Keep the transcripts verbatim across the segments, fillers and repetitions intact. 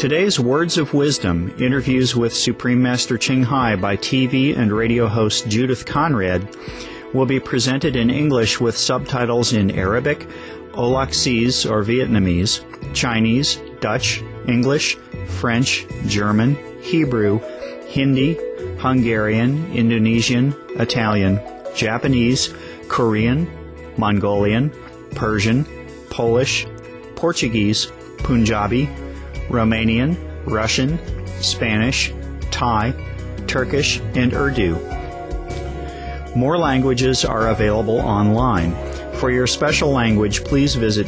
Today's Words of Wisdom, interviews with Supreme Master Ching Hai by T V and radio host Judith Conrad, will be presented in English with subtitles in Arabic, Aulacese or Vietnamese, Chinese, Dutch, English, French, German, Hebrew, Hindi, Hungarian, Indonesian, Italian, Japanese, Korean, Mongolian, Persian, Polish, Portuguese, Punjabi, Romanian, Russian, Spanish, Thai, Turkish, and Urdu. More languages are available online. For your special language, please visit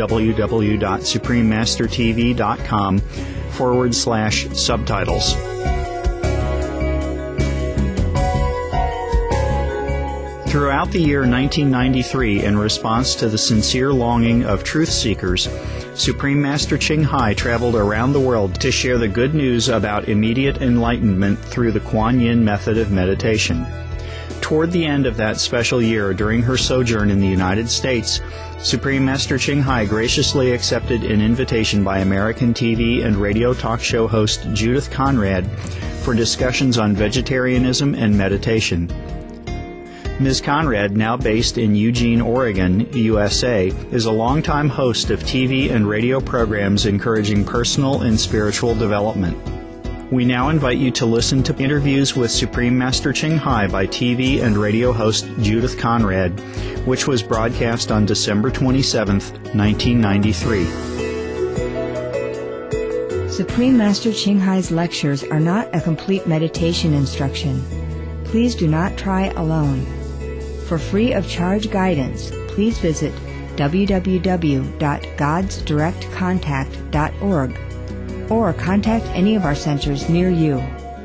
www.suprememastertv.com forward slash subtitles. Throughout the year nineteen ninety-three, in response to the sincere longing of truth seekers, Supreme Master Ching Hai traveled around the world to share the good news about immediate enlightenment through the Kuan Yin method of meditation. Toward the end of that special year, during her sojourn in the United States, Supreme Master Ching Hai graciously accepted an invitation by American T V and radio talk show host Judith Conrad for discussions on vegetarianism and meditation. Miz Conrad, now based in Eugene, Oregon, U S A, is a longtime host of T V and radio programs encouraging personal and spiritual development. We now invite you to listen to interviews with Supreme Master Ching Hai by T V and radio host Judith Conrad, which was broadcast on December twenty-seventh, nineteen ninety-three. Supreme Master Ching Hai's lectures are not a complete meditation instruction. Please do not try alone. For free of charge guidance, please visit w w w dot gods direct contact dot org or contact any of our centers near you.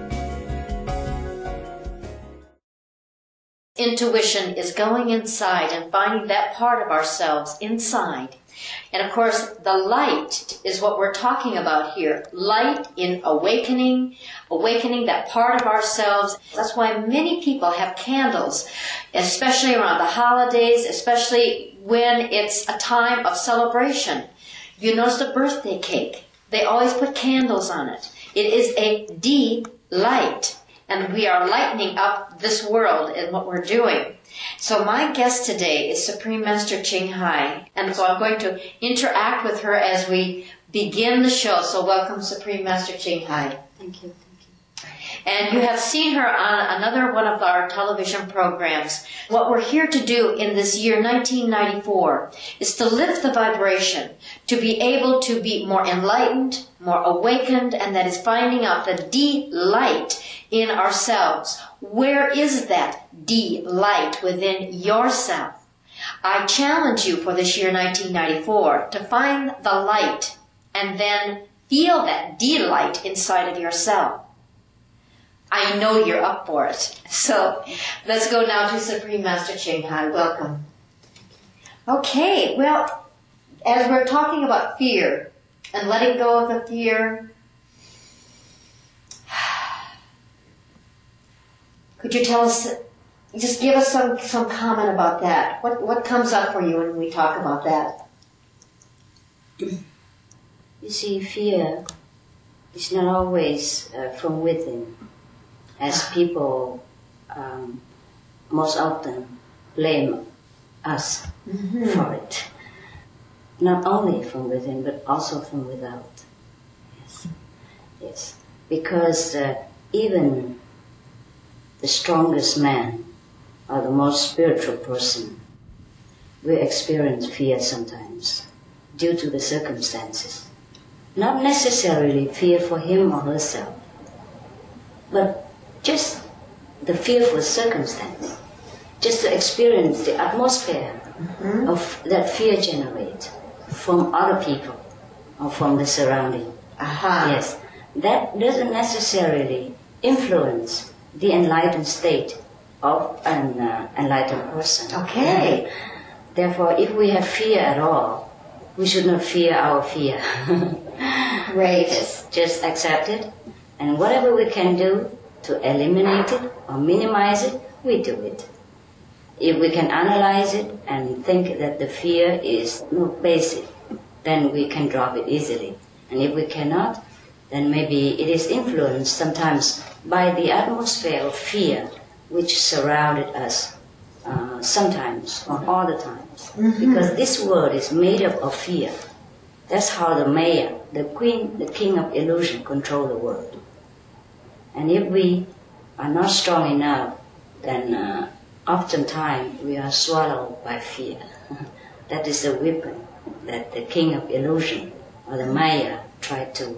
Intuition is going inside and finding that part of ourselves inside. And of course, the light is what we're talking about here. Light in awakening, awakening that part of ourselves. That's why many people have candles, especially around the holidays, especially when it's a time of celebration. You notice the birthday cake. They always put candles on it. It is a deep light, and we are lightening up this world in what we're doing. So my guest today is Supreme Master Ching Hai, and so I'm going to interact with her as we begin the show. So welcome, Supreme Master Ching Hai. Thank you. And you have seen her on another one of our television programs. What we're here to do in this year, nineteen ninety-four, is to lift the vibration, to be able to be more enlightened, more awakened, and that is finding out the D-light in ourselves. Where is that D-light within yourself? I challenge you for this year, nineteen ninety-four, to find the light and then feel that D-light inside of yourself. I know you're up for it. So let's go now to Supreme Master Ching Hai. Welcome. Okay, well, as we're talking about fear and letting go of the fear, could you tell us, just give us some, some comment about that. What, what comes up for you when we talk about that? You see, fear is not always uh, from within, as people um, most often blame us mm-hmm. for it. Not only from within, but also from without. Yes, yes. Because uh, even the strongest man or the most spiritual person will experience fear sometimes due to the circumstances. Not necessarily fear for him or herself, but just the fearful circumstance, just to experience the atmosphere mm-hmm. of that fear generates from other people or from the surrounding. Aha. Yes, that doesn't necessarily influence the enlightened state of an uh, enlightened person. Okay. Therefore, if we have fear at all, we should not fear our fear. Great. Just, just accept it, and whatever we can do to eliminate it or minimize it, we do it. If we can analyze it and think that the fear is no basic, then we can drop it easily. And if we cannot, then maybe it is influenced sometimes by the atmosphere of fear which surrounded us uh, sometimes or all the times. Mm-hmm. Because this world is made up of fear. That's how the Maya, the queen, the king of illusion, control the world. And if we are not strong enough, then uh, oftentimes we are swallowed by fear. That is the weapon that the king of illusion or the Maya tried to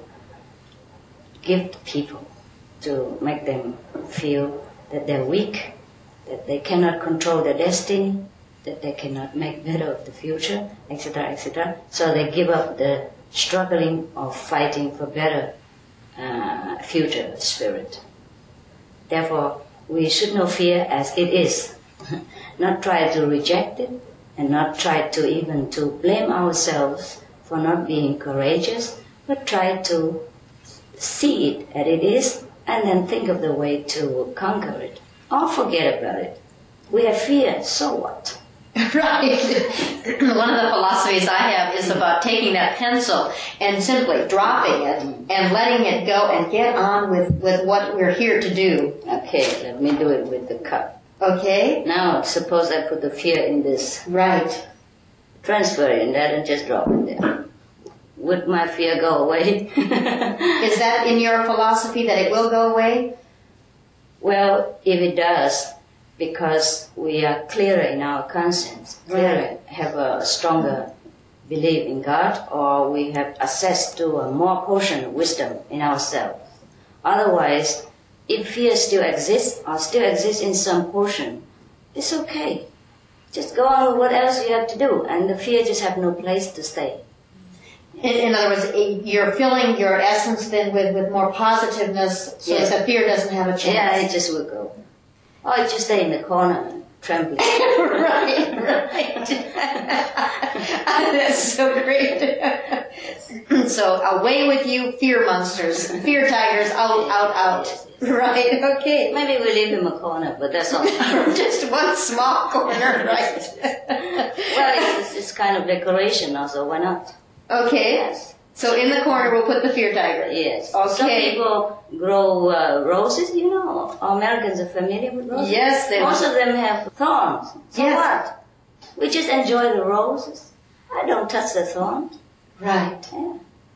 give to people, to make them feel that they're weak, that they cannot control their destiny, that they cannot make better of the future, et cetera, et cetera. So they give up the struggling of fighting for better uh, future spirit. Therefore, we should know fear as it is, not try to reject it, and not try to even to blame ourselves for not being courageous, but try to see it as it is, and then think of the way to conquer it, or forget about it. We have fear, so what? Right. One of the philosophies I have is about taking that pencil and simply dropping it and letting it go and get on with, with what we're here to do. Okay, let me do it with the cup. Okay. Now, suppose I put the fear in this. Right. Transfer it in that and just drop it there. Would my fear go away? Is that in your philosophy that it will go away? Well, if it does, because we are clearer in our conscience, clearer, right. Have a stronger belief in God, or we have access to a more portion of wisdom in ourselves. Otherwise, if fear still exists, or still exists in some portion, it's okay. Just go on with what else you have to do, and the fear just have no place to stay. In, in other words, you're filling your essence then with, with more positiveness, so yes. that the fear doesn't have a chance. Yeah, it just will go. Or you just stay in the corner and trembling. Right, right. That's so great. So away with you, fear monsters, fear tigers, out, out, out. Yes, yes. Right, okay. Maybe we leave him a corner, but that's all. Just one small corner, right? Well, it's, it's kind of decoration also, why not? Okay. Yes. So in the corner we'll put the fear tiger. Yes. Okay. Some people grow uh, roses, you know. Americans are familiar with roses. Yes, they Most of them have thorns. So yes. what? We just enjoy the roses. I don't touch the thorns. Right. Yeah.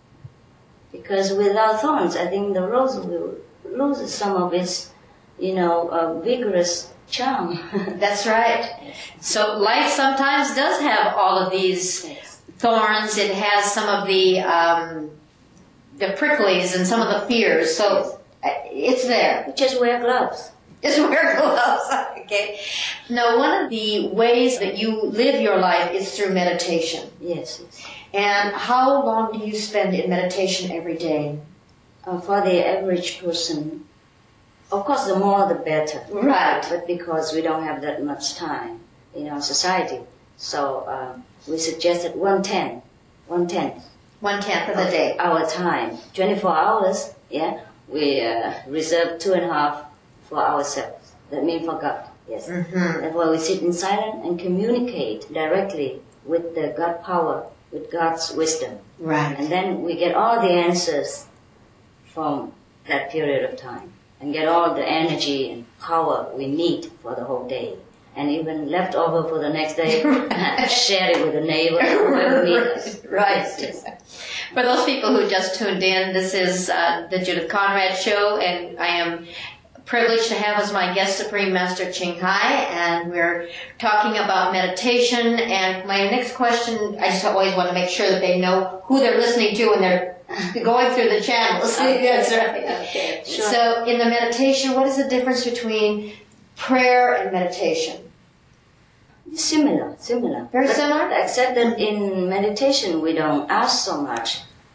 Because without thorns, I think the rose will lose some of its, you know, uh, vigorous charm. That's right. So life sometimes does have all of these Yes. thorns. It has some of the um, the pricklies and some of the fears. So it's there. Just wear gloves. Just wear gloves. Okay. Now, one of the ways that you live your life is through meditation. Yes. yes. And how long do you spend in meditation every day? Uh, for the average person, of course, the more the better. Right. But because we don't have that much time in our society, so uh, we suggested one tenth, one tenth. One tenth of the day. Our time, twenty-four hours. Yeah, we uh, reserve two and a half for ourselves. That means for God. Yes. Mm-hmm. Therefore, we sit in silence and communicate directly with the God power, with God's wisdom. Right. And then we get all the answers from that period of time, and get all the energy and power we need for the whole day, and even left over for the next day, share it with a neighbor, whoever needs us. Right. Yes, yes. For those people who just tuned in, this is uh, the Judith Conrad Show, and I am privileged to have as my guest Supreme Master Ching Hai, and we're talking about meditation. And my next question, I just always want to make sure that they know who they're listening to when they're going through the channels. Okay. That's right. Okay. Sure. So in the meditation, what is the difference between prayer and meditation? Similar, similar. Very But similar? Except that in meditation we don't ask so much,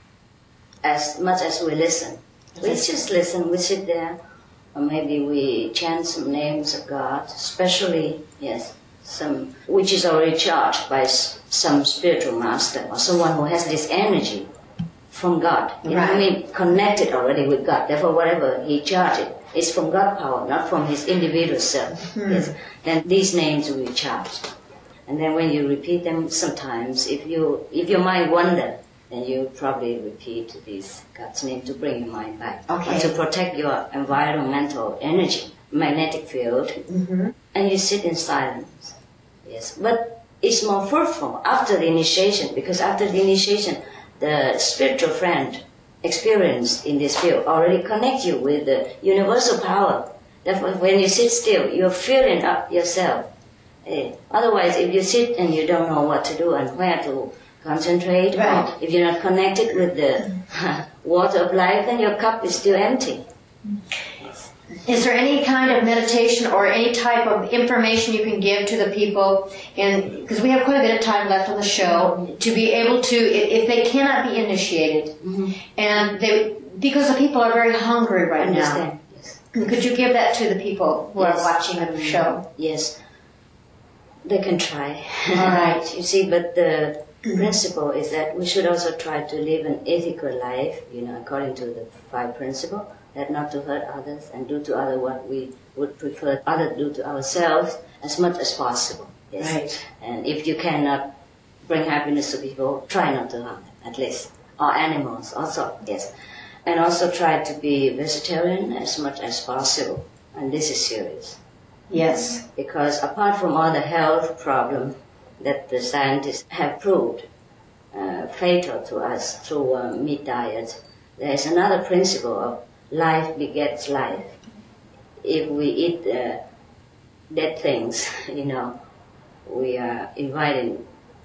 as much as we listen. We just listen, we sit there, or maybe we chant some names of God, especially, yes, some, which is already charged by s- some spiritual master, or someone who has this energy from God. You know what I mean? Connected already with God. Therefore, whatever he charged is from God power, not from his individual self. Hmm. Yes. Then these names will be charged. And then when you repeat them sometimes, if you if your mind wander, then you probably repeat this God's name to bring your mind back. Okay. And to protect your environmental energy, magnetic field. Mm-hmm. And you sit in silence. Yes. But it's more fruitful after the initiation, because after the initiation, the spiritual friend experienced in this field already connect you with the universal power. Therefore, when you sit still, you're filling up yourself. Uh, otherwise, if you sit and you don't know what to do and where to concentrate, right. or if you're not connected with the water of life, then your cup is still empty. Yes. Is there any kind of meditation or any type of information you can give to the people? And because we have quite a bit of time left on the show, to be able to, if they cannot be initiated, mm-hmm. and they, because the people are very hungry right Understand. now. Yes. Could you give that to the people who yes. are watching the show? Yes. They can try. All right. You see, but the principle is that we should also try to live an ethical life, you know, according to the five principles, that not to hurt others and do to others what we would prefer others do to ourselves as much as possible. Yes. Right. And if you cannot bring happiness to people, try not to harm them, at least. Or animals also, yes. And also try to be vegetarian as much as possible. And this is serious. Yes. Because apart from all the health problems that the scientists have proved uh, fatal to us through uh, meat diet, there is another principle of life begets life. If we eat uh, dead things, you know, we are inviting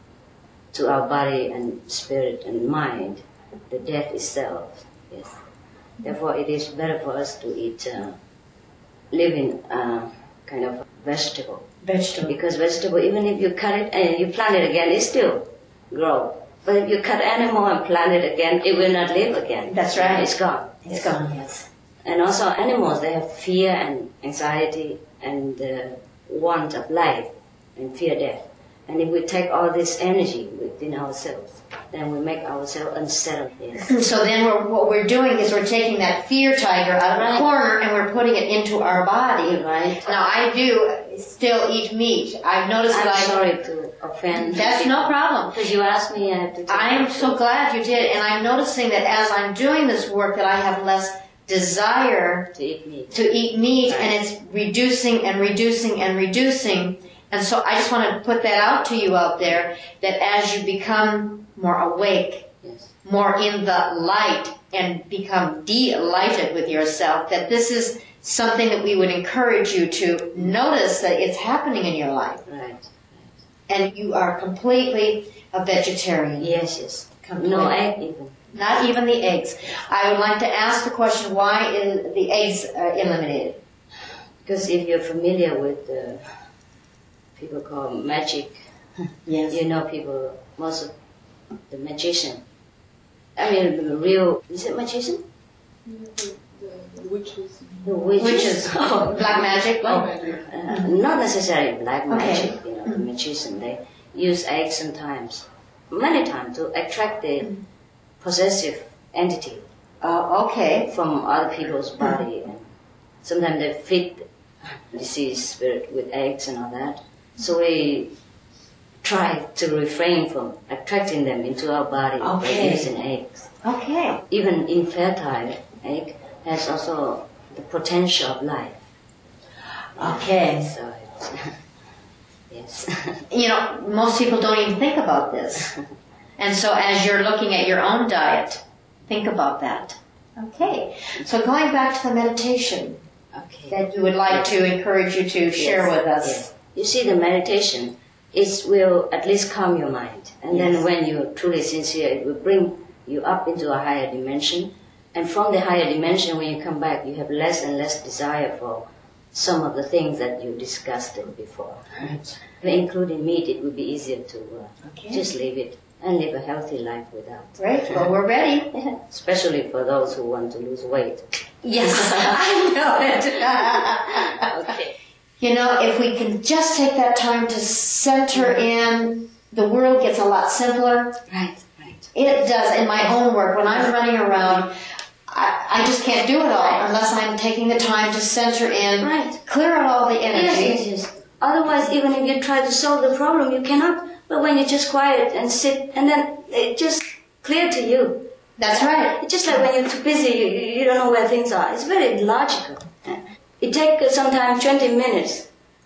to our body and spirit and mind the death itself. Yes. Therefore, it is better for us to eat uh, living uh, kind of vegetable. Vegetable. Because vegetable, even if you cut it and you plant it again, it still grow. But if you cut animal and plant it again, it will not live again. That's right. It's gone. It's gone, yes. And also animals, they have fear and anxiety and the want of life and fear death. And if we take all this energy within ourselves, then we make ourselves unsettled. Yes. So then we're, what we're doing is we're taking that fear tiger out of Right. the corner and we're putting it into our body. Right. Now I do still eat meat. I've noticed I'm that I... sorry to offend. That's no problem. Because you asked me, I have to tell I am you. so glad you did, and I'm noticing that as I'm doing this work that I have less desire to eat meat. to eat meat, Right. and it's reducing and reducing and reducing. And so I just want to put that out to you out there, that as you become more awake, Yes. more in the light, and become delighted with yourself, that this is something that we would encourage you to notice that it's happening in your life. Right. And you are completely a vegetarian. Yes, yes. Completely. No egg even. Not even the eggs. I would like to ask the question, why is the eggs uh, eliminated? Because if you're familiar with uh, people call magic, Yes. you know people, most of the magician. I mean, the real, is it magician? The, the, the witches. The witches. Witches. Oh. Black magic? Black Oh. magic. Uh, not necessarily black Okay. magic, you know, the magician, they use eggs sometimes, many times, to attract the possessive entity Uh, okay. from other people's body. And sometimes they feed deceased spirit with eggs and all that. So we try to refrain from attracting them into our body Okay. by using eggs. Okay. Even infertile egg has also the potential of life. Okay. So it's, yes. You know, most people don't even think about this. And so as you're looking at your own diet, think about that. Okay. So going back to the meditation Okay. that you would like to encourage you to share Yes, with us. yes. You see, the meditation, it will at least calm your mind. And Yes. then when you're truly sincere, it will bring you up into a higher dimension. And from the higher dimension, when you come back, you have less and less desire for some of the things that you discussed before. Right. Including meat, it would be easier to uh, Okay. just leave it and live a healthy life without. Great. Well, we're ready. Especially for those who want to lose weight. Yes, I know it. Okay. You know, if we can just take that time to center in, the world gets a lot simpler. Right, right. It does. In my own work, when I'm running around, I, I just can't do it all unless I'm taking the time to center in, Right. clear out all the Yes, energy. yes, yes. Otherwise, even if you try to solve the problem, you cannot. But when you just quiet and sit, and then it just clear to you. That's right. It's just like when you're too busy, you, you don't know where things are. It's very logical. It takes sometimes twenty minutes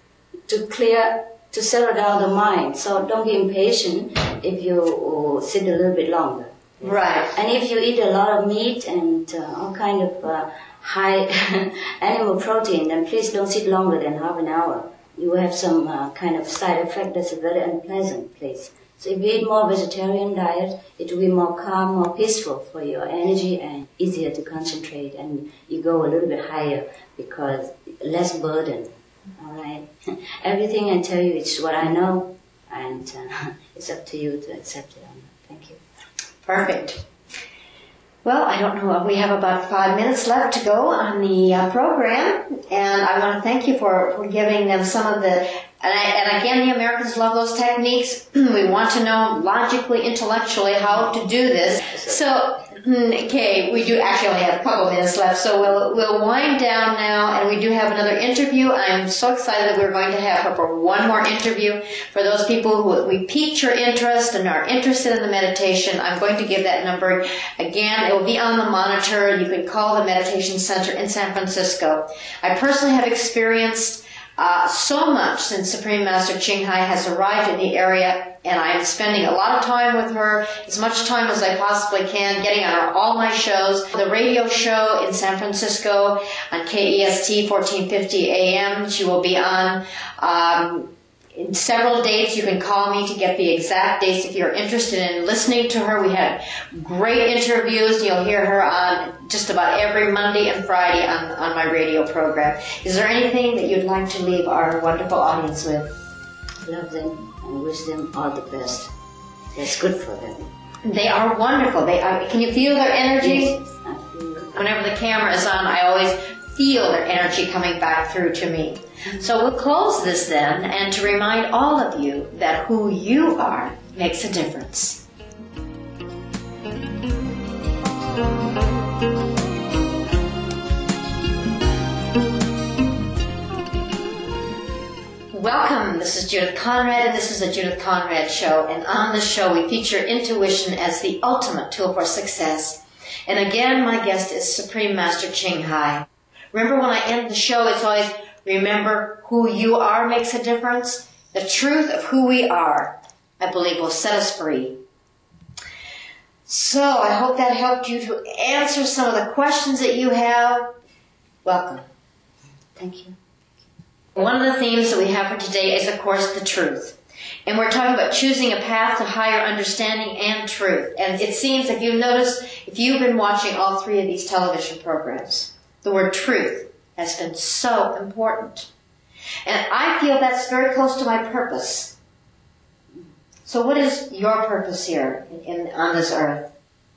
to clear, to settle down the mind. So don't be impatient if you sit a little bit longer. Right. And if you eat a lot of meat and uh, all kind of uh, high animal protein, then please don't sit longer than half an hour. You will have some uh, kind of side effect that's very unpleasant, please. So if you eat more vegetarian diet, it will be more calm, more peaceful for your energy and easier to concentrate, and you go a little bit higher because less burden. All right. Everything I tell you is what I know, and uh, it's up to you to accept it or not. Thank you. Perfect. Well, I don't know. We have about five minutes left to go on the uh, program, and I want to thank you for, for giving them some of the, and, I, and again, the Americans love those techniques. We want to know logically, intellectually how to do this. So, okay, we do actually only have a couple minutes left, so we'll we'll wind down now, and we do have another interview. I'm so excited that we're going to have her for one more interview. For those people who we piqued your interest and are interested in the meditation, I'm going to give that number again. It will be on the monitor. You can call the Meditation Center in San Francisco. I personally have experienced Uh, so much since Supreme Master Ching Hai has arrived in the area, and I am spending a lot of time with her, as much time as I possibly can, getting on her, all my shows. The radio show in San Francisco on K E S T fourteen fifty A M, she will be on um, in several dates. You can call me to get the exact dates if you're interested in listening to her. We had great interviews. You'll hear her on just about every Monday and Friday on, on my radio program. Is there anything that you'd like to leave our wonderful audience with? Love them and wish them all the best. That's good for them. They are wonderful. They are, can you feel their energy? Yes, I feel it. Whenever the camera is on, I always feel their energy coming back through to me. So we'll close this then, and to remind all of you that who you are makes a difference. Welcome, this is Judith Conrad, and this is the Judith Conrad Show, and on this show we feature intuition as the ultimate tool for success. And again, my guest is Supreme Master Ching Hai. Remember, when I end the show, it's always, remember, who you are makes a difference. The truth of who we are, I believe, will set us free. So I hope that helped you to answer some of the questions that you have. Welcome. Thank you. One of the themes that we have for today is, of course, the truth. And we're talking about choosing a path to higher understanding and truth. And it seems, if you've noticed, if you've been watching all three of these television programs, the word truth has been so important. And I feel that's very close to my purpose. So what is your purpose here in, in, on this earth?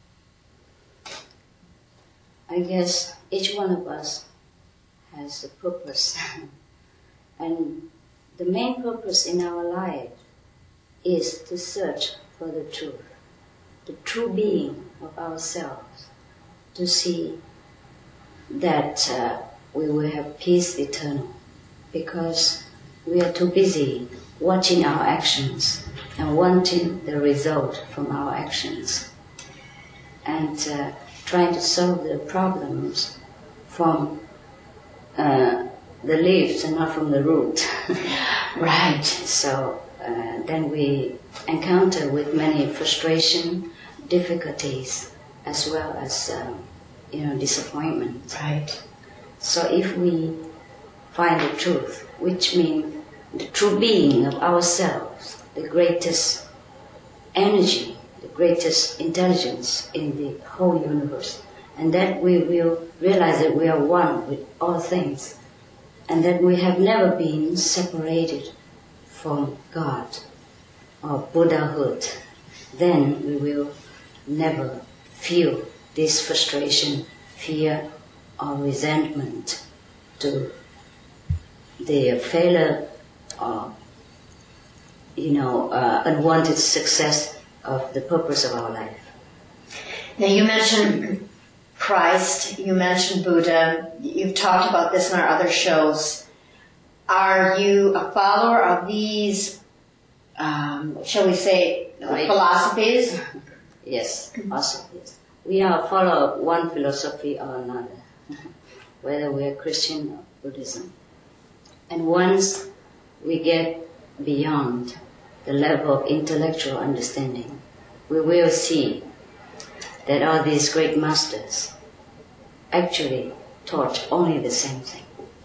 I guess each one of us has a purpose. And the main purpose in our life is to search for the truth, the true being of ourselves, to see that uh, we will have peace eternal, because we are too busy watching our actions and wanting the result from our actions, and uh, trying to solve the problems from uh, the leaves and not from the root. Right. So uh, then we encounter with many frustration, difficulties, as well as uh, you know, disappointment. Right. So if we find the truth, which means the true being of ourselves, the greatest energy, the greatest intelligence in the whole universe, and that we will realize that we are one with all things, and that we have never been separated from God or Buddhahood, then we will never feel this frustration, fear, or resentment to the failure or, you know, uh, unwanted success of the purpose of our life. Now you mentioned Christ, you mentioned Buddha, you've talked about this in our other shows. Are you a follower of these, um, shall we say, uh, philosophies? Yes, also, yes. We are follow one philosophy or another, whether we are Christian or Buddhism. And once we get beyond the level of intellectual understanding, we will see that all these great masters actually taught only the same thing.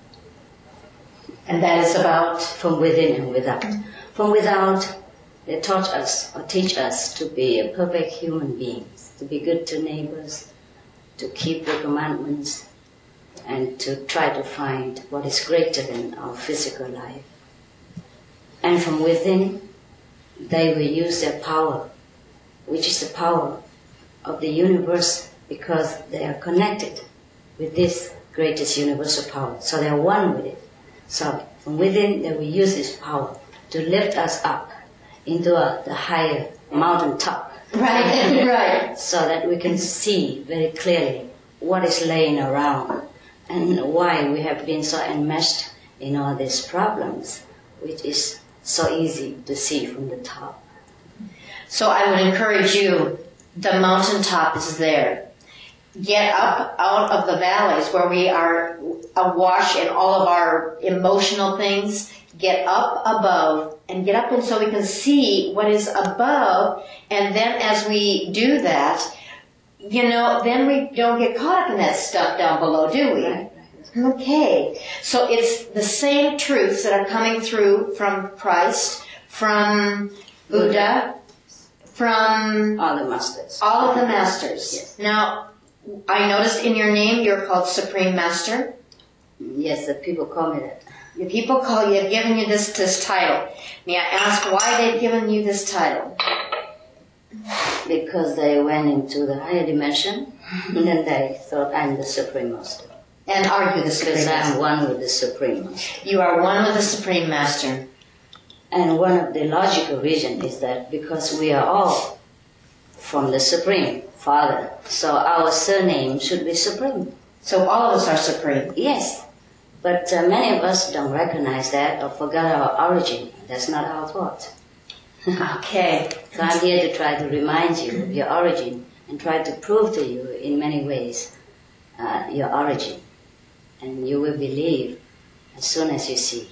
And that is about? From within and without. From without, they taught us or teach us to be a perfect human beings, to be good to neighbors, to keep the commandments, and to try to find what is greater than our physical life. And from within, they will use their power, which is the power of the universe, because they are connected with this greatest universal power. So they are one with it. So from within, they will use this power to lift us up into a, the higher mountain top. Right, right. So that we can see very clearly what is laying around and why we have been so enmeshed in all these problems, which is so easy to see from the top. So I would encourage you, the mountaintop is there. Get up out of the valleys where we are awash in all of our emotional things. Get up above and get up and so we can see what is above. And then as we do that, you know, then we don't get caught up in that stuff down below, do we? Right, right. Okay. So it's the same truths that are coming through from Christ, from Buddha, from all the masters. All of the masters. Yes. Now, I noticed in your name you're called Supreme Master. Yes, the people call me that. The people call you, have given you this, this title. May I ask why they've given you this title? Because they went into the higher dimension, and then they thought I'm the Supreme Master. And are you the Supreme Because Master? I'm one with the Supreme Master. You are one with the Supreme Master. And one of the logical reasons is that because we are all from the Supreme Father, so our surname should be Supreme. So all of us are supreme. Yes. But uh, many of us don't recognize that or forgot our origin. That's not our fault. Okay. So I'm here to try to remind you of your origin and try to prove to you in many ways uh, your origin. And you will believe as soon as you see.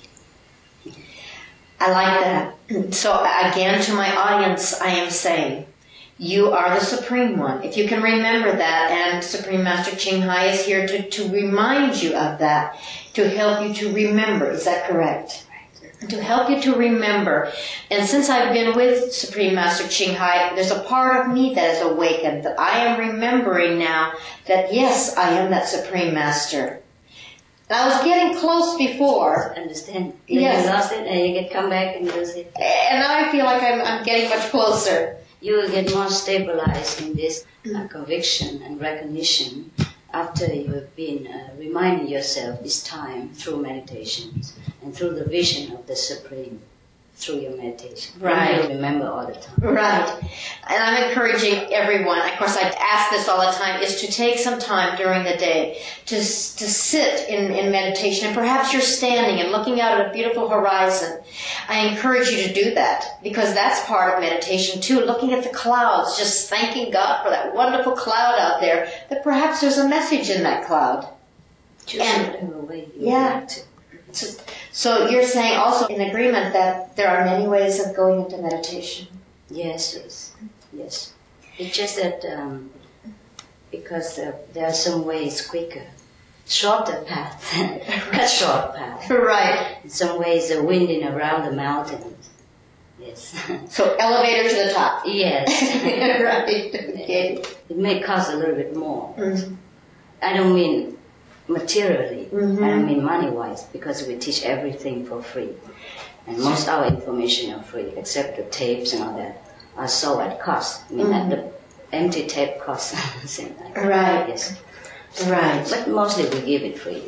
I like that. So again, to my audience, I am saying, you are the Supreme One. If you can remember that, and Supreme Master Ching Hai is here to, to remind you of that, to help you to remember. Is that correct? To help you to remember. And since I've been with Supreme Master Ching Hai, there's a part of me that is awakened, that I am remembering now that yes, I am that Supreme Master. And I was getting close before. Understand? Then Yes. you lost it and you can come back and lose it. And now I feel like I'm, I'm getting much closer. You will get more stabilized in this uh, conviction and recognition after you have been uh, reminding yourself this time through meditations and through the vision of the Supreme through your meditation. Right. And you remember all the time. Right. And I'm encouraging everyone, of course I ask this all the time, is to take some time during the day to to sit in, in meditation. And perhaps you're standing and looking out at a beautiful horizon. I encourage you to do that because that's part of meditation too. Looking at the clouds, just thanking God for that wonderful cloud out there, that perhaps there's a message in that cloud. Choose And- whatever way you Yeah. like to. So, so you're saying also in agreement that there are many ways of going into meditation. Yes, yes, yes. It's just that um, because uh, there are some ways quicker, shorter path, cut short path. Right. In some ways, the winding around the mountains. Yes. So elevator to the top. Yes. Right. Okay. It may cost a little bit more. Mhm. I don't mean materially. Mhm. I don't mean money-wise, because we teach everything for free. And most of our information are free, except the tapes and all that are sold at cost. I mean, Mhm. the empty tape costs something like that. Right. Yes. Right. But mostly we give it free.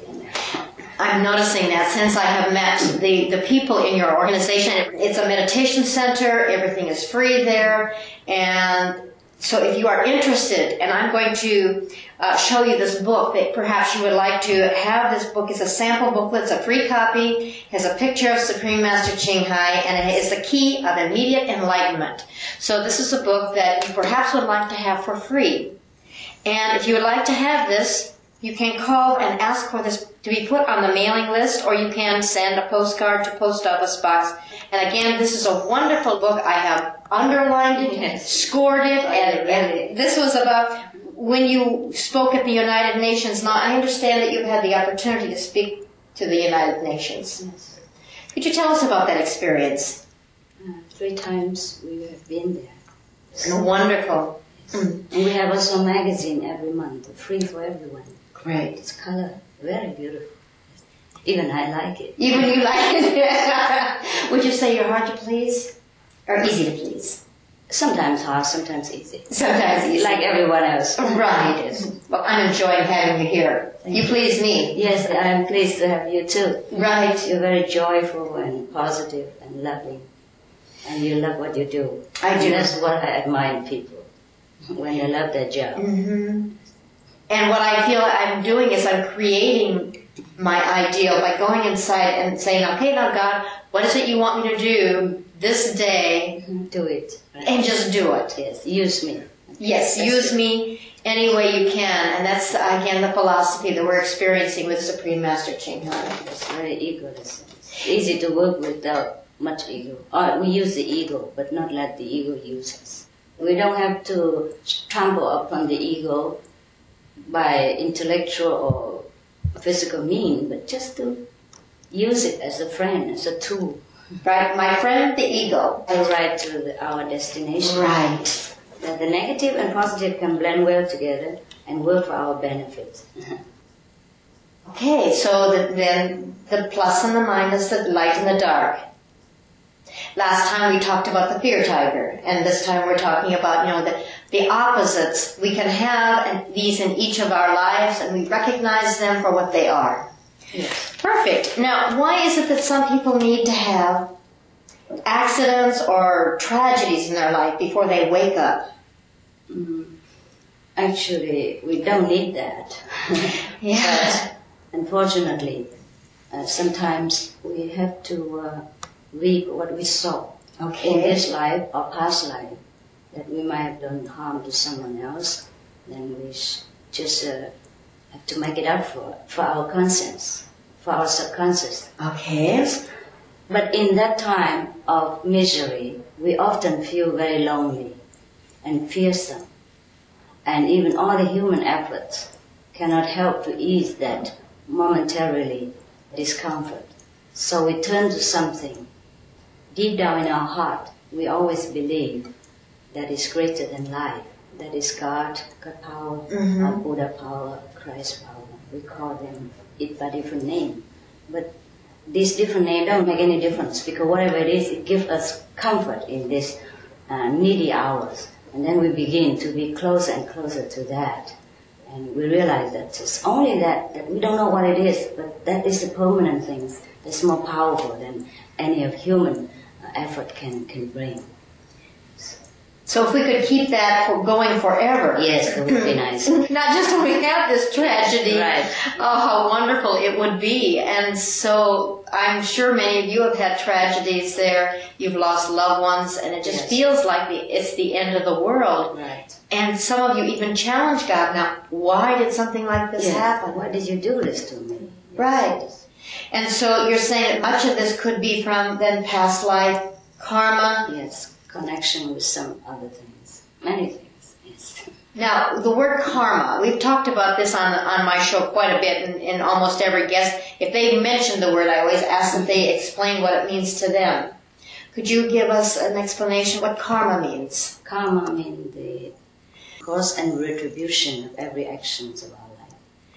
I'm noticing that since I have met the, the people in your organization. It's a meditation center. Everything is free there. And So if you are interested, and I'm going to uh, show you this book that perhaps you would like to have. This book is a sample booklet. It's a free copy. It has a picture of Supreme Master Ching Hai, and it is the key of immediate enlightenment. So this is a book that you perhaps would like to have for free. And if you would like to have this, you can call and ask for this to be put on the mailing list, or you can send a postcard to Post Office Box. And again, this is a wonderful book. I have underlined it, Yes. scored it, and, and this was about when you spoke at the United Nations. Now, I understand that you've had the opportunity to speak to the United Nations. Yes. Could you tell us about that experience? Uh, three times we have been there. Wonderful. And we have also a magazine every month, free for everyone. Great. It's color, very beautiful. Even I like it. Even you like it. Would you say you're hard to please? Or easy to please? Sometimes hard, sometimes easy. Sometimes easy. Like everyone else. Right. Well, I'm enjoying having you here. You please me. Yes, I'm pleased to have you too. Right. You're very joyful and positive and loving. And you love what you do. I do. And that's what I admire in people, when they love their job. Mm-hmm. And what I feel I'm doing is I'm creating my ideal by going inside and saying, okay, now God, what is it you want me to do this day? Do it. Right? And just do it. Yes, use me. Yes, That's use it. me any way you can. And that's, again, the philosophy that we're experiencing with Supreme Master Ching Hai. It's very egoless. It's easy to work without much ego. Or we use the ego, but not let the ego use us. We don't have to trample upon the ego by intellectual or physical means, but just to use it as a friend, as a tool. Right? My friend, the ego. To ride to the, our destination. Right. That the negative and positive can blend well together and work for our benefit. Okay, so the, then the plus and the minus, the light and the dark. Last time we talked about the fear tiger, and this time we're talking about, you know, the, the opposites. We can have and these in each of our lives, and we recognize them for what they are. Yes. Perfect. Now, why is it that some people need to have accidents or tragedies in their life before they wake up? Mm, actually, we don't need that. Yeah. But unfortunately, uh, sometimes we have to uh, reap what we sow Okay. in this life or past life, that we might have done harm to someone else. Then we sh- just uh, have to make it up for for our conscience, for our subconscious. Okay. But in that time of misery, we often feel very lonely and fearsome. And even all the human efforts cannot help to ease that momentarily discomfort. So we turn to something. Deep down in our heart, we always believe that is greater than life. That is God, God power, Mm-hmm. or Buddha power, Christ power. We call them it by different name. But these different names don't make any difference, because whatever it is, it gives us comfort in these uh, needy hours. And then we begin to be closer and closer to that. And we realize that it's only that, that we don't know what it is, but that is the permanent things that's more powerful than any of human uh, effort can, can bring. So if we could keep that for going forever. Yes, that would be nice. Not just when we have this tragedy. Right. Oh, how wonderful it would be. And so I'm sure many of you have had tragedies there. You've lost loved ones, and it just Yes. feels like the, it's the end of the world. Right. And some of you even challenge God. Now, why did something like this Yes. happen? Why did you do this to me? Right. And so you're saying that much of this could be from then past life karma. Yes. Connection with some other things. Many things. Yes. Now, the word karma, we've talked about this on on my show quite a bit, and, and almost every guest, if they mention the word, I always ask that they explain what it means to them. Could you give us an explanation what karma means? Karma means the cause and retribution of every actions of our life.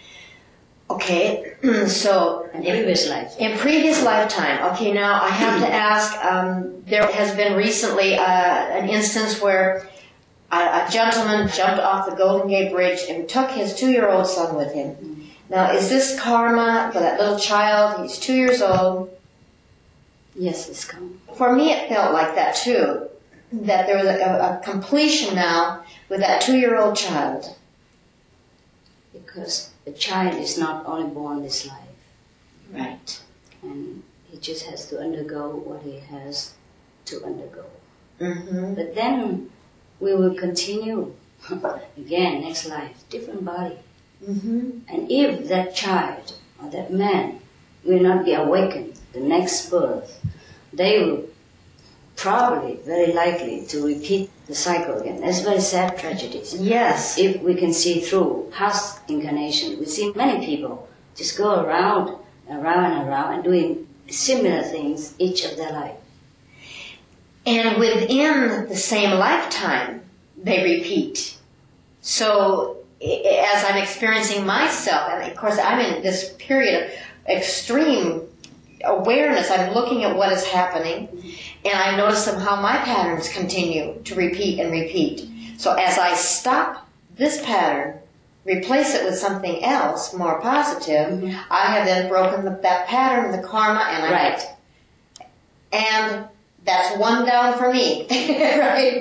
Okay, so In previous life. in previous lifetime, okay, now I have to ask, um, there has been recently uh, an instance where a, a gentleman jumped off the Golden Gate Bridge and took his two-year-old son with him. Mm-hmm. Now, is this karma for that little child? He's two years old. Yes, it's karma. For me, it felt like that too. that there was a, a completion now with that two-year-old child? Because a child is not only born this life. Right. And he just has to undergo what he has to undergo. Mm-hmm. But then we will continue again, next life, different body. Mm-hmm. And if that child or that man will not be awakened the next birth, they will probably, very likely, to repeat the cycle again. That's very sad tragedies. Yes. If we can see through past incarnation, we see many people just go around, around and around and doing similar things each of their life. And within the same lifetime, they repeat. So, i- as I'm experiencing myself, and of course I'm in this period of extreme awareness, I'm looking at what is happening, and I notice how my patterns continue to repeat and repeat. So as I stop this pattern, replace it with something else more positive, Mm-hmm. I have then broken the, that pattern, the karma, and I Right. and that's one down for me. Right?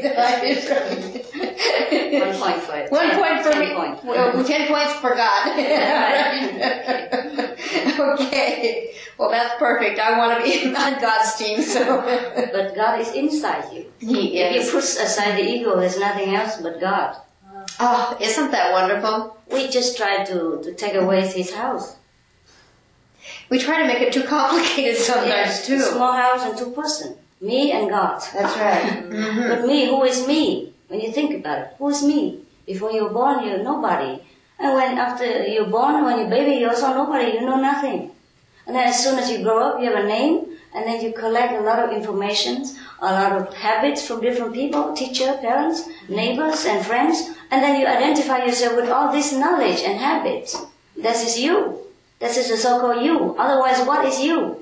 One point for it. One Ten- point for ten me. point. Well, ten points for God. Okay. Well, that's perfect. I want to be on God's team, so. But God is inside you. He If is. you put aside the ego, there's nothing else but God. Oh, isn't that wonderful? We just try to, to take away his house. We try to make it too complicated sometimes, Yes, too. a small house and two person. Me and God. That's right. Mhm. But me, who is me? When you think about it, who is me? Before you're born, you're nobody. And when after you're born, when you're baby, you're also nobody. You know nothing. And then as soon as you grow up, you have a name, and then you collect a lot of information, a lot of habits from different people, teacher, parents, neighbors, and friends, and then you identify yourself with all this knowledge and habits. That is you. That is the so-called you. Otherwise, what is you?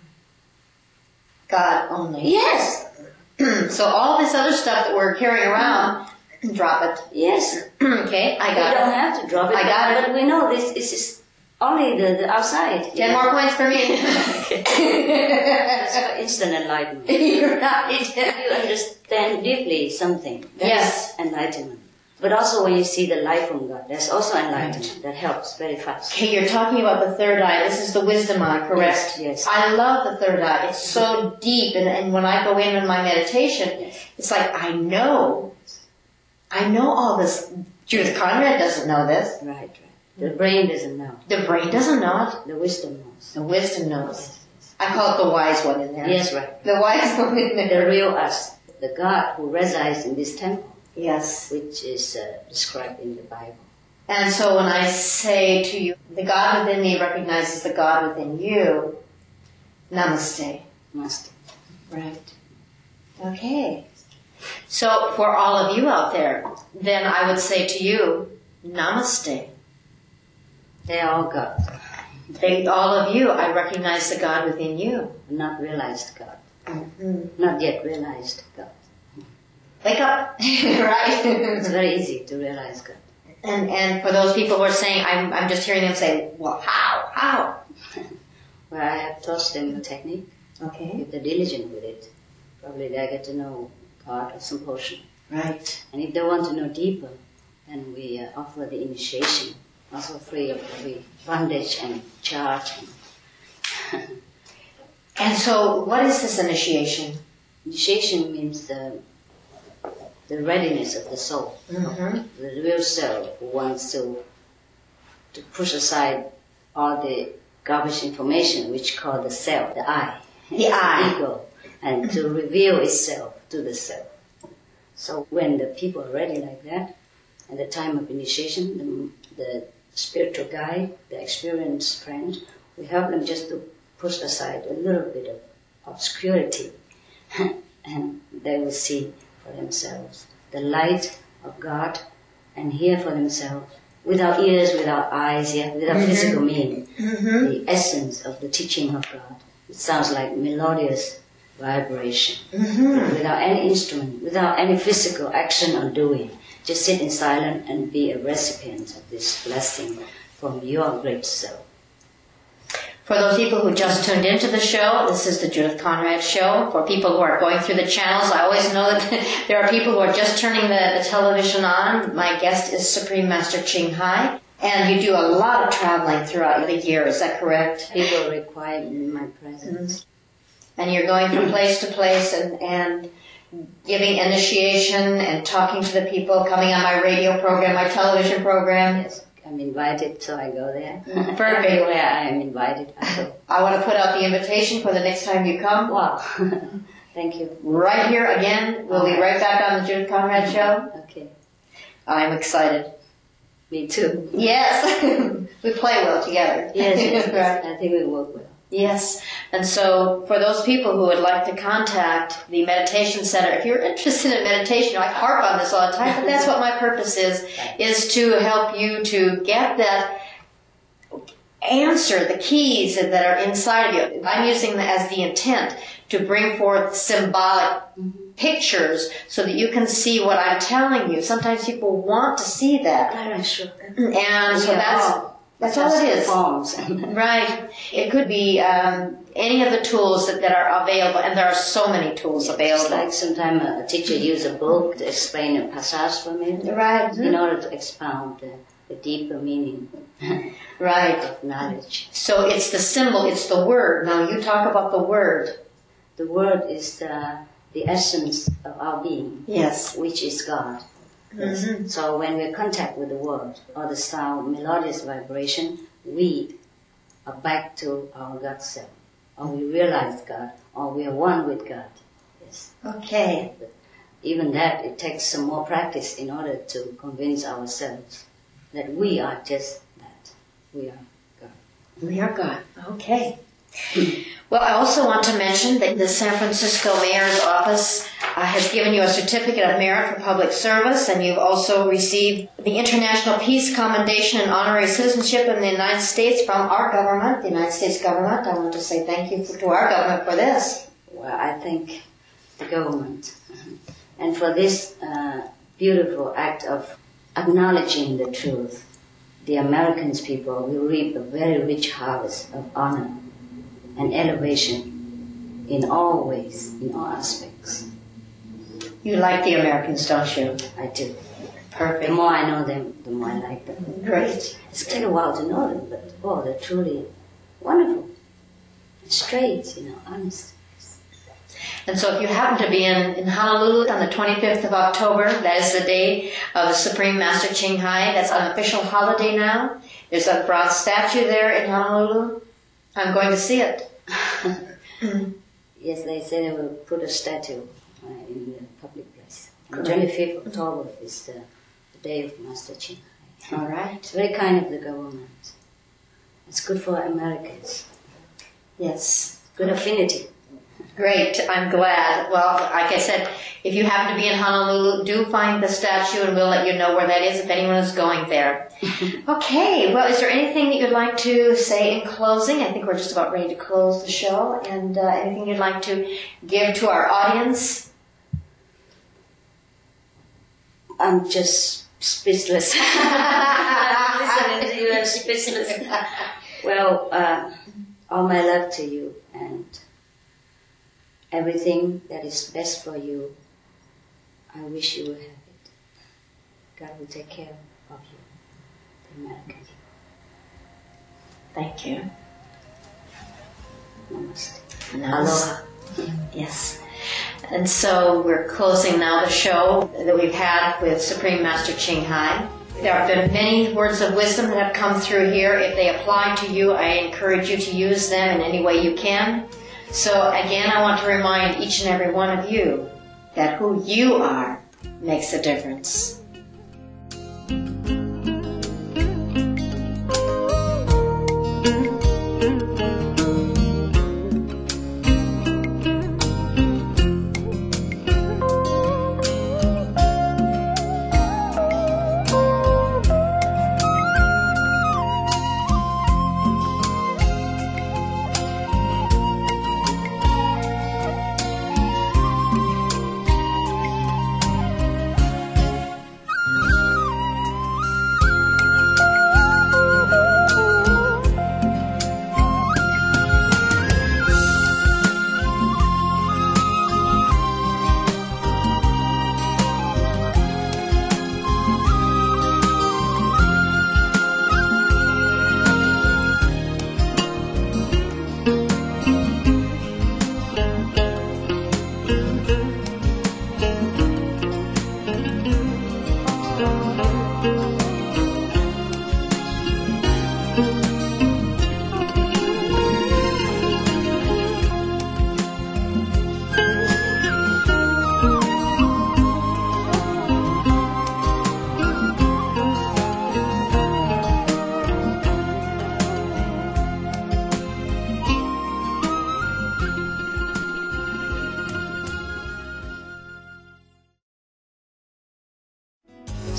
God only. Yes. So all this other stuff that we're carrying around, drop it. Yes. Okay, I We got don't it. have to drop it. I got but, it. But we know this, this is only the, the outside. Ten more points for me. That's for instant enlightenment. You're right. You understand deeply something. That's Yes. enlightenment. But also when you see the light from God, that's also enlightenment. That helps very fast. Okay, you're talking about the third eye. This is the wisdom eye, correct? Yes, yes. I love the third eye. It's so deep, and, and when I go in in my meditation, Yes. it's like I know. I know all this. Judith Conrad doesn't know this. Right, right. The brain doesn't know. The brain doesn't know it. The wisdom knows. The wisdom knows. I call it the wise one in there. Yes, right. The wise one in The there. real us, the God who resides in this temple, Yes. which is uh, described in the Bible. And so when I say to you, the God within me recognizes the God within you, namaste. Master. Right. Okay. So for all of you out there, then I would say to you, namaste. They are all God, They, all of you, I recognize the God within you. not realized God. Mm-hmm. Not yet realized God. Wake up. Right? It's very easy to realize God. And and for those people who are saying, I'm I'm just hearing them say, well, how? How? Where I have taught them a technique, Okay. if they're diligent with it, probably they get to know God or some portion. Right. And if they want to know deeper, then we uh, offer the initiation, also free of every bondage and charge. And And so what is this initiation? initiation means the the readiness of the soul, Mm-hmm. the real self who wants to to push aside all the garbage information which called the self, the I, The I. ego, and to reveal itself to the self. So when the people are ready like that, at the time of initiation, the, the spiritual guide, the experienced friend, we help them just to push aside a little bit of obscurity, and they will see for themselves the light of God and hear for themselves, without ears, without eyes, yeah, without Mm-hmm. physical meaning, Mm-hmm. the essence of the teaching of God. It sounds like melodious vibration, Mm-hmm. without any instrument, without any physical action or doing. Just sit in silence and be a recipient of this blessing from your great self. For those people who just tuned into the show, this is the Judith Conrad Show. For people who are going through the channels, I always know that there are people who are just turning the, the television on. My guest is Supreme Master Ching Hai. And you do a lot of traveling throughout the year, is that correct? People require my presence. Mm-hmm. And you're going from place to place and, and giving initiation and talking to the people, coming on my radio program, my television program. Yes, I'm invited, so I go there. Perfect. Everywhere I am invited, I go. I want to put out the invitation for the next time you come. Wow. Thank you. Right here again. We'll be right back on the Judith Conrad Show. Okay. I'm excited. Me too. Yes. We play well together. Yes, yes, yes. Right. I think we work well. Yes. And so for those people who would like to contact the meditation center, if you're interested in meditation, I harp on this all the time, but that's what my purpose is, is to help you to get that answer, the keys that are inside of you. I'm using that as the intent to bring forth symbolic pictures so that you can see what I'm telling you. Sometimes people want to see that. Right, sure. And so that's... That's all it is. Forms. Right. It could be um, any of the tools that, that are available, and there are so many tools available. It's like sometimes a teacher uses a book to explain a passage for me. Right. In order to expound the, the deeper meaning right. of knowledge. So it's the symbol, it's the word. Now you talk about the word. The word is the, the essence of our being. Yes. Which is God. Yes. Mm-hmm. So when we contact with the word or the sound, melodious vibration, we are back to our God self. Or we realize God, or we are one with God. Yes. Okay. But even that, it takes some more practice in order to convince ourselves that we are just that. We are God. We are God. Okay. Well, I also want to mention that the San Francisco Mayor's Office uh, has given you a Certificate of Merit for Public Service, and you've also received the International Peace Commendation and Honorary Citizenship in the United States from our government, the United States government. I want to say thank you to our government for this. Well, I thank the government. And for this uh, beautiful act of acknowledging the truth, the Americans people will reap a very rich harvest of honor and elevation in all ways, in all aspects. You like the Americans, don't you? I do. Perfect. The more I know them, the more I like them. Great. It's taken a while to know them, but oh, they're truly wonderful. Straight, you know, honest. And so if you happen to be in, in Honolulu on the twenty-fifth of October, that is the day of the Supreme Master Ching Hai. That's an official holiday now. There's a bronze statue there in Honolulu. I'm going to see it. Yes, they say they will put a statue uh, in the public place. And twenty-fifth of October is the, the day of Master Ching Hai. All right. It's very kind of the government. It's good for Americans. Yes. Good affinity. Great. I'm glad. Well, like I said, if you happen to be in Honolulu, do find the statue and we'll let you know where that is if anyone is going there. Okay. Well, is there anything that you'd like to say in closing? I think we're just about ready to close the show. And uh, anything you'd like to give to our audience? I'm just speechless. Listening to you, I'm speechless. Well, uh, all my love to you and everything that is best for you, I wish you will have it. God will take care of you, the Americans. Thank you. Namaste. Aloha. Yes. And so we're closing now the show that we've had with Supreme Master Ching Hai. There have been many words of wisdom that have come through here. If they apply to you, I encourage you to use them in any way you can. So again, I want to remind each and every one of you that who you are makes a difference.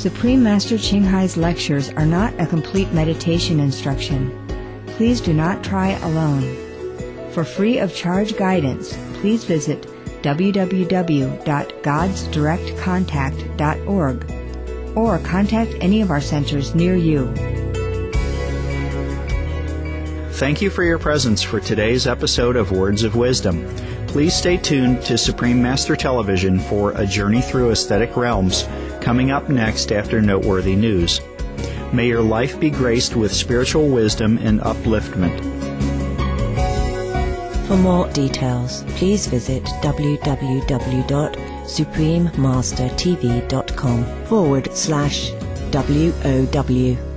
Supreme Master Ching Hai's lectures are not a complete meditation instruction. Please do not try alone. For free of charge guidance, please visit w w w dot gods direct contact dot org or contact any of our centers near you. Thank you for your presence for today's episode of Words of Wisdom. Please stay tuned to Supreme Master Television for A Journey Through Aesthetic Realms, coming up next after noteworthy news. May your life be graced with spiritual wisdom and upliftment. For more details, please visit w w w dot supreme master t v dot com forward slash W O W.